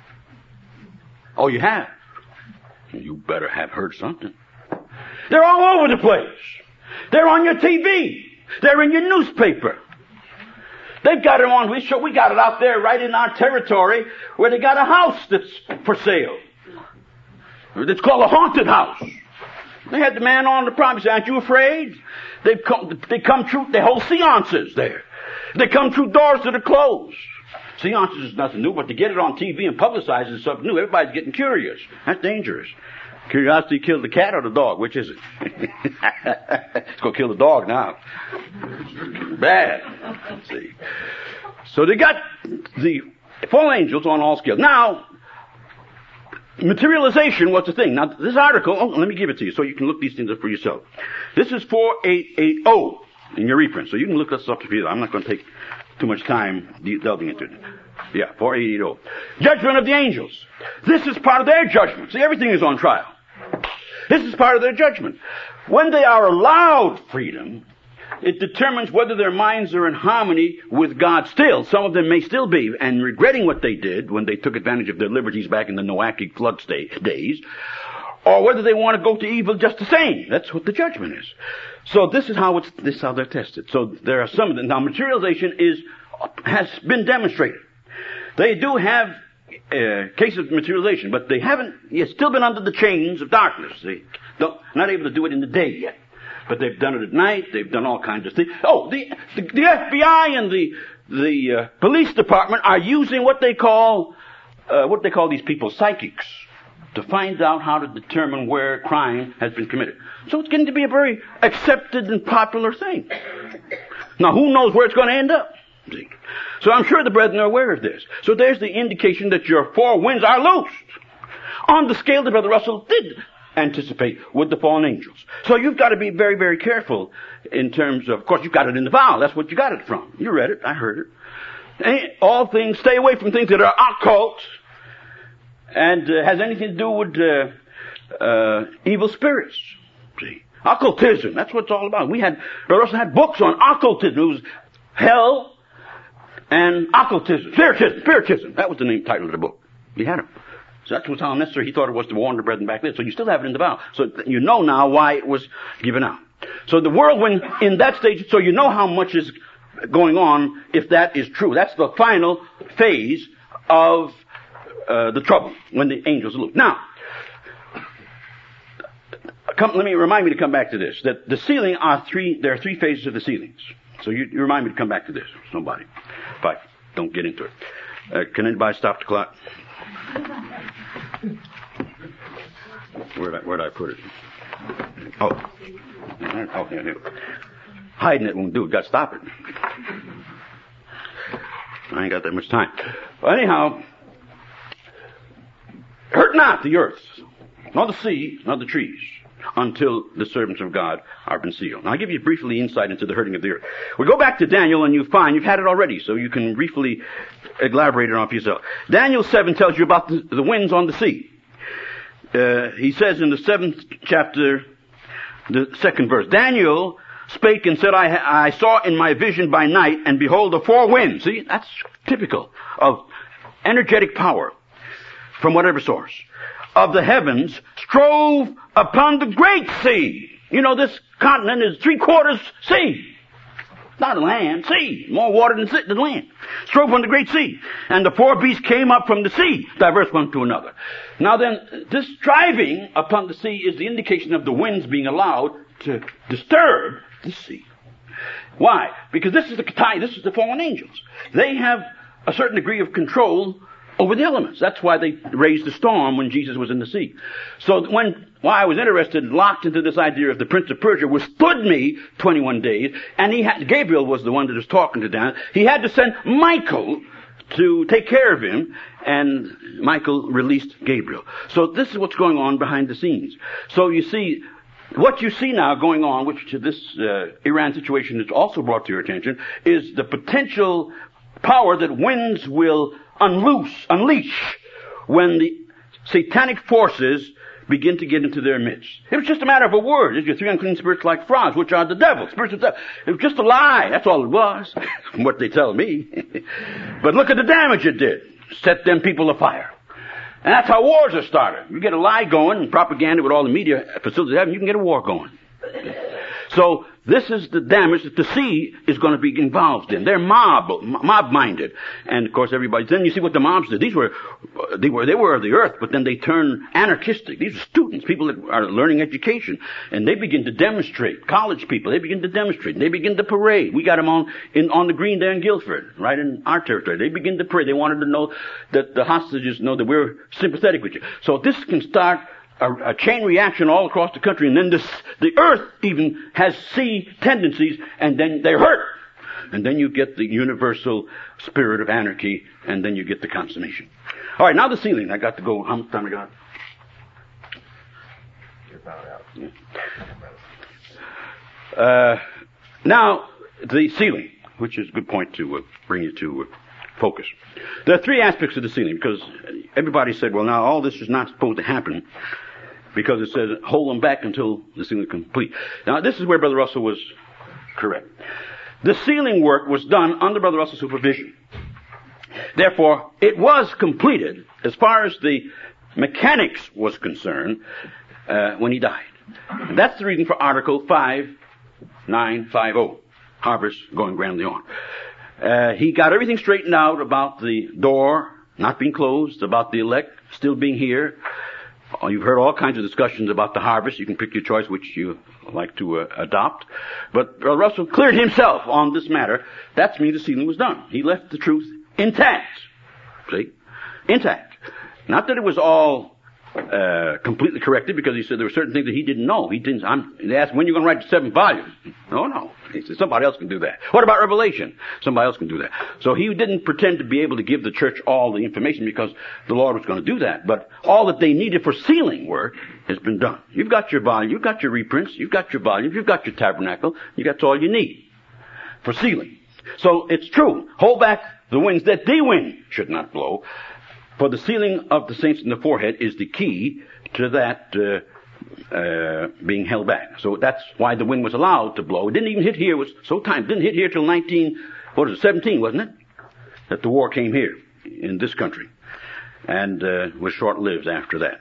Oh, you have? You better have heard something. They're all over the place. They're on your TV. They're in your newspaper. They've got it on. We got it out there right in our territory where they got a house that's for sale. It's called a haunted house. They had the man on the property. Aren't you afraid? They come through. They hold seances there. They come through doors that are closed. Seances is nothing new, but to get it on TV and publicize it is something new. Everybody's getting curious. That's dangerous. Curiosity killed the cat or the dog? Which is it? It's going to kill the dog now. Bad. Let's see. So they got the fallen angels on all scales. Now, materialization was the thing. Now, this article, let me give it to you so you can look these things up for yourself. This is 4880 in your reprint, so you can look this up if you. I'm not going to take too much time delving into it. Yeah, 4880. Judgment of the angels. This is part of their judgment. See, everything is on trial. This is part of their judgment. When they are allowed freedom, it determines whether their minds are in harmony with God still. Some of them may still be, and regretting what they did when they took advantage of their liberties back in the Noachic flood days, or whether they want to go to evil just the same. That's what the judgment is. So this is how they're tested. So there are some of them. Now materialization has been demonstrated. They do have cases of materialization, but they haven't yet still been under the chains of darkness. Not able to do it in the day yet. But they've done it at night. They've done all kinds of things. Oh, the FBI and the police department are using what they call these people psychics to find out how to determine where crime has been committed. So it's getting to be a very accepted and popular thing. Now, who knows where it's going to end up? See? So I'm sure the brethren are aware of this. So there's the indication that your four winds are loosed on the scale that Brother Russell did anticipate with the fallen angels. So you've got to be very, very careful in terms of course, you've got it in the vow. That's what you got it from. You read it. I heard it. And all things, stay away from things that are occult and has anything to do with evil spirits. See? Occultism. That's what it's all about. Brother Russell had books on occultism. It was hell and occultism. Spiritism. That was the title of the book. He had them. So that's how necessary he thought it was to warn the brethren back then. So you still have it in the vow. So you know now why it was given out. So the whirlwind in that stage, so you know how much is going on if that is true. That's the final phase of the trouble when the angels look. Now, let me remind me to come back to this. That the sealing there are three phases of the sealings. So you remind me to come back to this. Somebody. If I don't get into it. Can anybody stop the clock? Where'd I put it? Oh, here. Hiding it won't do it. Got to stop it. I ain't got that much time. But anyhow, hurt not the earth, nor the sea, nor the trees, until the servants of God are been sealed. Now I'll give you briefly insight into the hurting of the earth. We go back to Daniel and you find you've had it already, so you can briefly elaborate it on for yourself. Daniel 7 tells you about the winds on the sea. He says in the 7th chapter, the 2nd verse, Daniel spake and said, I saw in my vision by night, and behold, the four winds. See, that's typical of energetic power. from whatever source, of the heavens strove upon the great sea. You know, this continent is 3/4 sea. Not land, sea. More water than land. Strove upon the great sea. And the 4 beasts came up from the sea, diverse one to another. Now then, this striving upon the sea is the indication of the winds being allowed to disturb the sea. Why? Because this is the fallen angels. They have a certain degree of control over the elements. That's why they raised the storm when Jesus was in the sea. So why I was interested, locked into this idea of the Prince of Persia, withstood me 21 days, and Gabriel was the one that was talking to Dan. He had to send Michael to take care of him, and Michael released Gabriel. So this is what's going on behind the scenes. So you see, what you see now going on, which this Iran situation has also brought to your attention, is the potential power that winds will unleash when the satanic forces begin to get into their midst. It was just a matter of a word. There's your 3 unclean spirits like frogs, which are the devil. Spirits of the devil. It was just a lie. That's all it was, from what they tell me. But look at the damage it did. Set them people afire. And that's how wars are started. You get a lie going and propaganda with all the media facilities having, you can get a war going. So this is the damage that the sea is going to be involved in. They're mob-minded. And of course then you see what the mobs did. They were of the earth, but then they turn anarchistic. These are students, people that are learning education. And they begin to demonstrate. College people, they begin to demonstrate. They begin to parade. We got them on the green there in Guilford, right in our territory. They begin to parade. They wanted to know that the hostages know that we're sympathetic with you. So this can start a chain reaction all across the country, and then the earth even has sea tendencies, and then they're hurt. And then you get the universal spirit of anarchy, and then you get the consummation. All right, now the ceiling. I got to go. How much time I got? You're about out. Yeah. Now, the ceiling, which is a good point to bring you to focus. There are 3 aspects of the ceiling, because everybody said, well, now all this is not supposed to happen, because it says hold them back until the ceiling is complete. Now, this is where Brother Russell was correct. The ceiling work was done under Brother Russell's supervision. Therefore, it was completed as far as the mechanics was concerned when he died. And that's the reason for Article 5950, harvest going grandly on. He got everything straightened out about the door not being closed, about the elect still being here. You've heard all kinds of discussions about the harvest. You can pick your choice which you like to adopt. But Russell cleared himself on this matter. That's me, the ceiling was done. He left the truth intact. See? Intact. Not that it was all completely corrected, because he said there were certain things that he didn't know. They asked, when are you going to write the 7 volumes? No. He said, somebody else can do that. What about Revelation? Somebody else can do that. So he didn't pretend to be able to give the church all the information, because the Lord was going to do that. But all that they needed for sealing work has been done. You've got your volume, you've got your reprints, you've got your volumes, you've got your tabernacle. That's all you need for sealing. So it's true. Hold back the winds that the wind should not blow. For the sealing of the saints in the forehead is the key to that being held back. So that's why the wind was allowed to blow. It didn't even hit here. It was so timed. It didn't hit here till 17, wasn't it? That the war came here in this country, and was short-lived after that.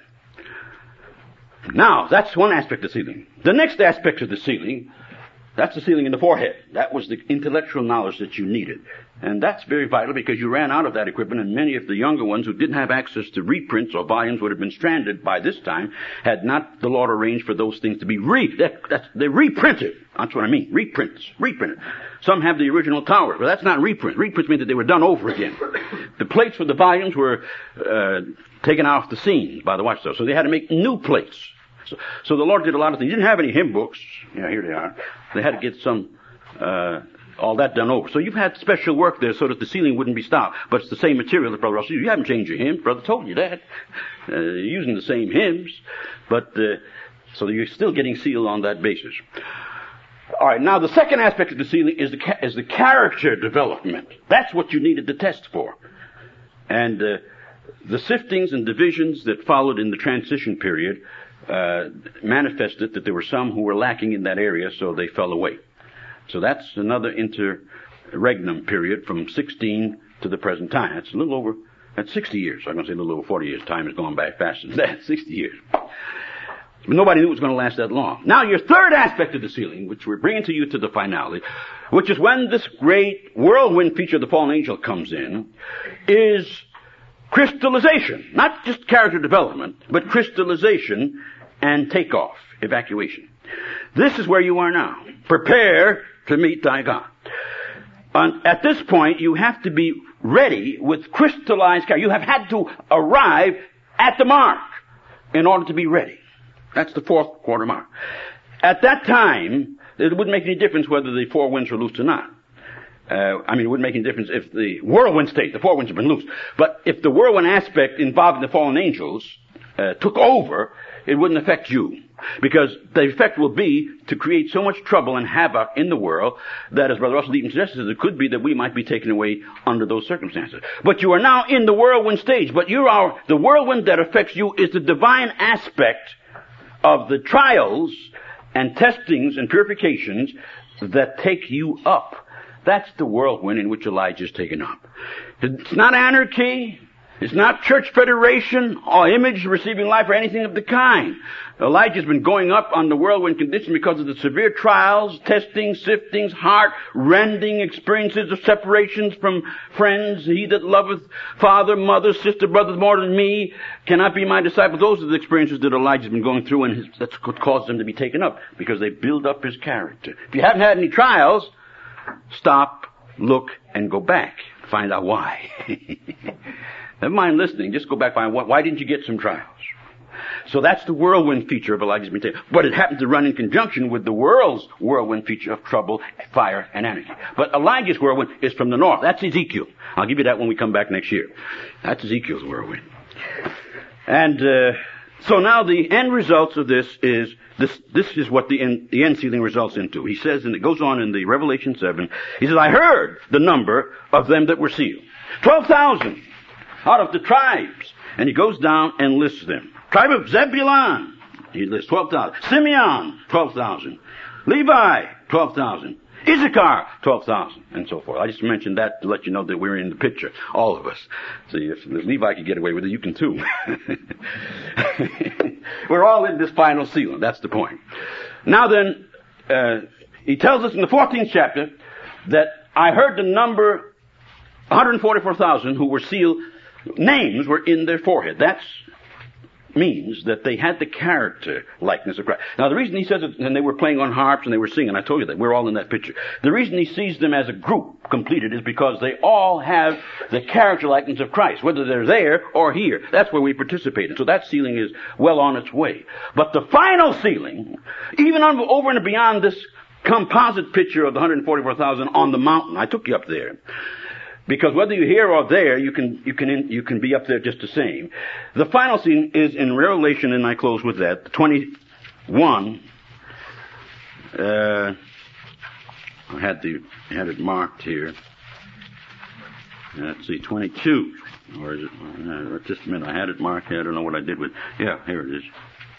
Now, that's one aspect of the sealing. The next aspect of the sealing, that's the sealing in the forehead. That was the intellectual knowledge that you needed. And that's very vital, because you ran out of that equipment, and many of the younger ones who didn't have access to reprints or volumes would have been stranded by this time, had not the Lord arranged for those things to be they reprinted. That's what I mean. Reprinted. Some have the original towers, but that's not reprint. Reprints mean that they were done over again. The plates for the volumes were taken off the scenes by the watchtower, so they had to make new plates. So the Lord did a lot of things. He didn't have any hymn books. Yeah, here they are. They had to get some all that done over. So you've had special work there so that the sealing wouldn't be stopped. But it's the same material that Brother Russell used. You haven't changed your hymns. Brother told you that. Using the same hymns. But so you're still getting sealed on that basis. All right, now the second aspect of the sealing is the character development. That's what you needed the test for. And the siftings and divisions that followed in the transition period manifested that there were some who were lacking in that area, so they fell away. So that's another interregnum period from 16 to the present time. That's a little over That's 60 years. I'm going to say a little over 40 years. Time has gone by faster than that. 60 years. But nobody knew it was going to last that long. Now, your third aspect of the sealing, which we're bringing to you to the finale, which is when this great whirlwind feature of the fallen angel comes in, is crystallization. Not just character development, but crystallization and takeoff, evacuation. This is where you are now. Prepare to meet thy God. At this point, you have to be ready with crystallized character. You have had to arrive at the mark in order to be ready. That's the fourth quarter mark. At that time, it wouldn't make any difference whether the four winds were loosed or not. It wouldn't make any difference if the whirlwind state, the four winds have been loosed. But if the whirlwind aspect involving the fallen angels took over, it wouldn't affect you. Because the effect will be to create so much trouble and havoc in the world that, as Brother Russell even suggested, it could be that we might be taken away under those circumstances. But you are now in the whirlwind stage. But the whirlwind that affects you is the divine aspect of the trials and testings and purifications that take you up. That's the whirlwind in which Elijah is taken up. It's not anarchy. It's not church federation or image receiving life or anything of the kind. Elijah's been going up on the whirlwind condition because of the severe trials, testings, siftings, heart-rending experiences of separations from friends. He that loveth father, mother, sister, brother more than me cannot be my disciple. Those are the experiences that Elijah's been going through, and that's what caused him to be taken up, because they build up his character. If you haven't had any trials, stop, look, and go back. Find out why. Never mind listening. Just go back and find why didn't you get some trials? So that's the whirlwind feature of Elijah's ministry. But it happens to run in conjunction with the world's whirlwind feature of trouble, fire, and anarchy. But Elijah's whirlwind is from the north. That's Ezekiel. I'll give you that when we come back next year. That's Ezekiel's whirlwind. And so now the end results of this is what the end sealing results into. He says, and it goes on in the Revelation 7, he says, I heard the number of them that were sealed. 12,000 out of the tribes. And he goes down and lists them. Tribe of Zebulun, he lists 12,000. Simeon, 12,000. Levi, 12,000. Issachar, 12,000, and so forth. I just mentioned that to let you know that we're in the picture, all of us. See, if Levi could get away with it, you can too. We're all in this final sealing. That's the point. Now then, he tells us in the 14th chapter that I heard the number 144,000 who were sealed. Names were in their forehead. That means that they had the character likeness of Christ. Now the reason he says it, and they were playing on harps and they were singing, I told you that, we're all in that picture. The reason he sees them as a group completed is because they all have the character likeness of Christ, whether they're there or here. That's where we participate in. So that sealing is well on its way. But the final sealing, even over and beyond this composite picture of the 144,000 on the mountain, I took you up there. Because whether you're here or there, you can be up there just the same. The final scene is in Revelation, and I close with that. 21. I had it marked here. Let's see, 22. Or is it? Just a minute. I had it marked here. I don't know what I did with. Yeah, here it is.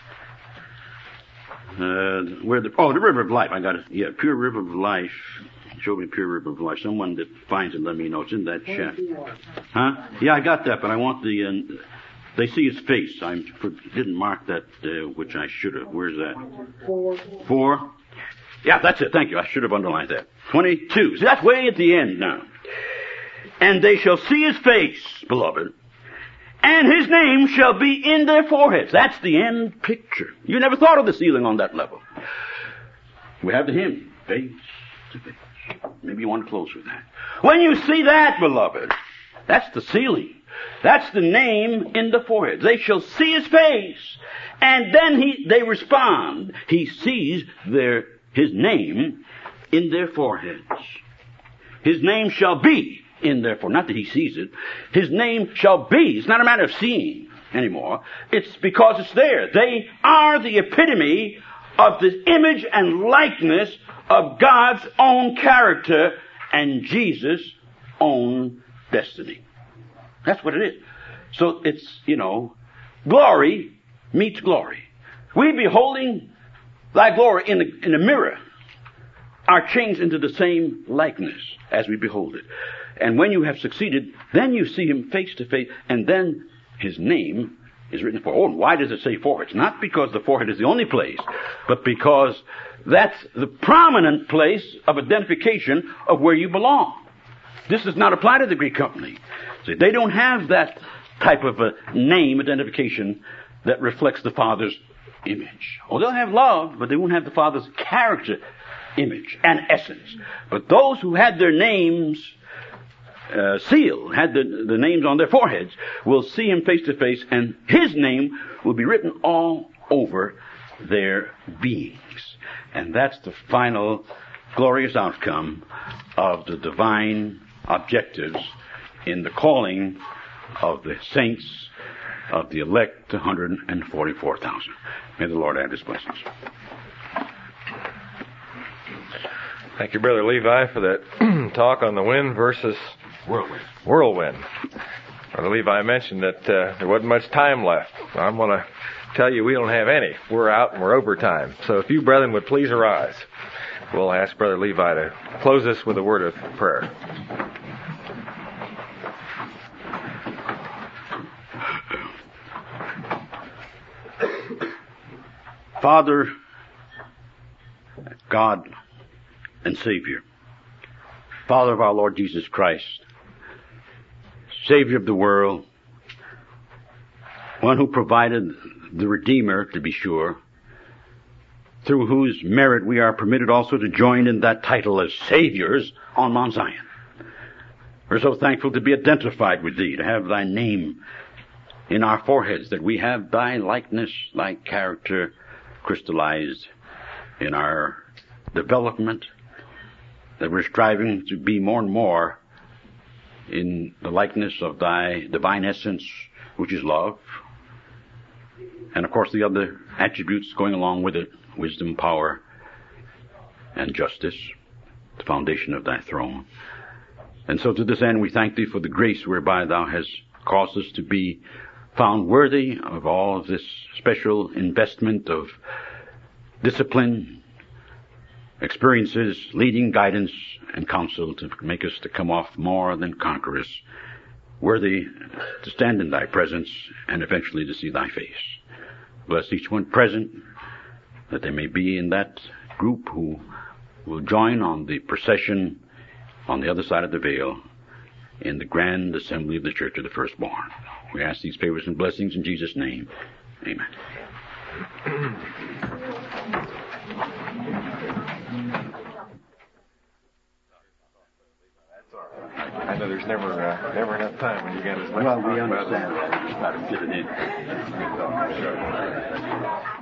The river of life. I got it. Yeah, pure river of life. Show me pure river of life. Someone that finds it, let me know. It's in that chapter. Huh? Yeah, I got that, but I want they see his face. I didn't mark that, which I should have. Where's that? 4. Yeah, that's it. Thank you. I should have underlined that. 22. See, that's way at the end now. And they shall see his face, beloved, and his name shall be in their foreheads. That's the end picture. You never thought of the sealing on that level. We have the hymn, face to face. Maybe you want to close with that. When you see that, beloved, that's the sealing. That's the name in the forehead. They shall see his face. And then they respond. He sees his name in their foreheads. His name shall be in their foreheads. Not that he sees it. His name shall be. It's not a matter of seeing anymore. It's because it's there. They are the epitome of the image and likeness of God's own character and Jesus' own destiny. That's what it is. So it's, glory meets glory. We beholding thy glory in a mirror. are changed into the same likeness as we behold it. And when you have succeeded, then you see him face to face, and then his name is written for. Oh, why does it say foreheads? Not because the forehead is the only place, but because that's the prominent place of identification of where you belong. This does not apply to the Greek company. See, they don't have that type of a name identification that reflects the Father's image. Oh, they'll have love, but they won't have the Father's character, image, and essence. But those who had their names sealed, had the names on their foreheads, will see him face to face, and his name will be written all over their beings. And that's the final glorious outcome of the divine objectives in the calling of the saints of the elect 144,000. May the Lord add his blessings. Thank you, Brother Levi, for that talk on the wind versus whirlwind. Brother Levi mentioned that there wasn't much time left. I'm going to tell you we don't have any. We're out and we're overtime. So if you brethren would please arise, we'll ask Brother Levi to close us with a word of prayer. Father, God, and Savior, Father of our Lord Jesus Christ, Savior of the world, one who provided the Redeemer, to be sure, through whose merit we are permitted also to join in that title as Saviors on Mount Zion. We're so thankful to be identified with Thee, to have Thy name in our foreheads, that we have Thy likeness, Thy character crystallized in our development, that we're striving to be more and more in the likeness of Thy divine essence, which is love, and of course the other attributes going along with it, wisdom, power, and justice, the foundation of Thy throne. And so to this end we thank Thee for the grace whereby Thou hast caused us to be found worthy of all of this special investment of discipline, experiences, leading, guidance, and counsel to make us to come off more than conquerors, worthy to stand in Thy presence and eventually to see Thy face. Bless each one present, that they may be in that group who will join on the procession on the other side of the veil in the grand assembly of the Church of the Firstborn. We ask these favors and blessings in Jesus' name. Amen. I know there's never enough time when you get as much. Well, we understand. Just got to fit it in.